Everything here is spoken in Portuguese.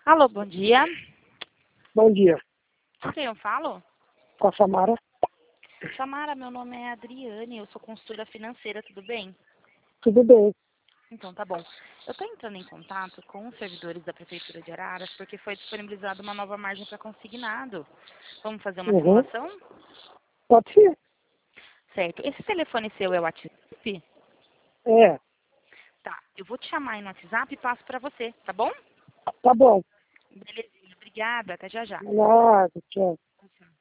Alô, bom dia. Bom dia. Com quem eu falo? Com a Samara? Samara, meu nome é Adriane, eu sou consultora financeira, tudo bem? Tudo bem. Então, tá bom. Eu estou entrando em contato com os servidores da Prefeitura de Araras porque foi disponibilizada uma nova margem para consignado. Vamos fazer uma Uhum. simulação? Pode ser? Certo. Esse telefone seu é o WhatsApp? É. Tá. Eu vou te chamar aí no WhatsApp e passo para você, tá bom? Tá bom. Belezinha. Obrigada. Até já já. Nada, tchau.